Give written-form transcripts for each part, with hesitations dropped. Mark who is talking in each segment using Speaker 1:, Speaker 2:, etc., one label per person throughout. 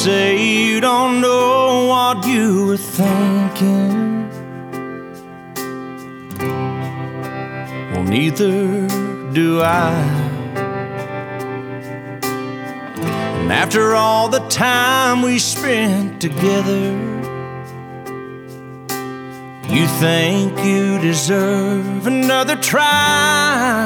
Speaker 1: say you don't know what you were thinking. Well, neither do I. And after all the time we spent together, you think you deserve another try.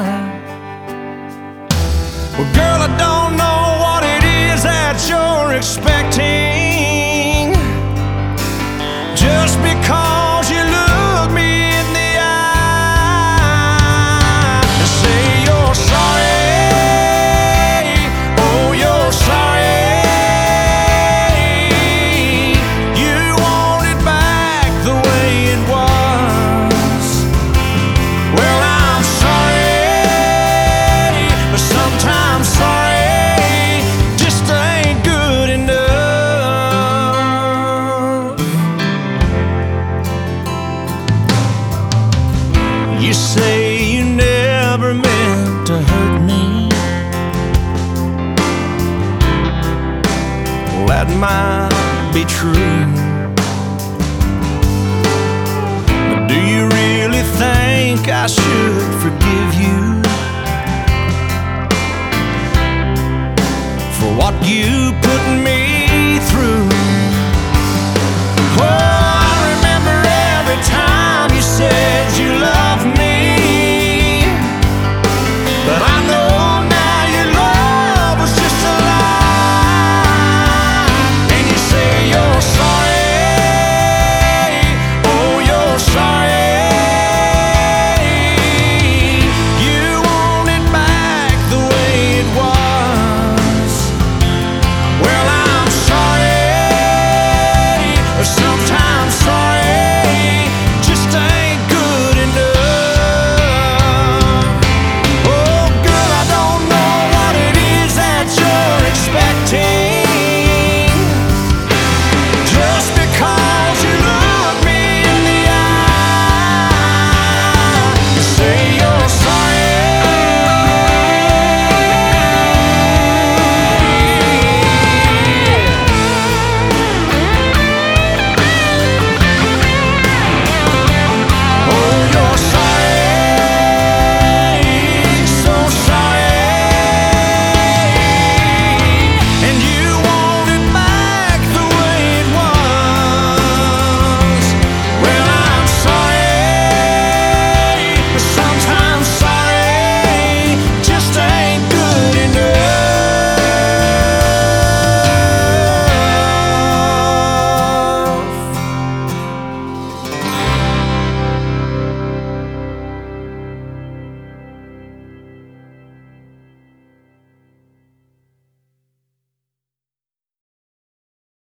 Speaker 1: Well, girl, I don't know what it is that you're expecting. Just because you look me in the eye and say you're sorry, oh, you're sorry. You want it back the way it was. Well, I'm sorry, but sometimes sorry just ain't good enough. You say you never meant to hurt me. Well, that might be true, but do you really think I should forgive you for what you put me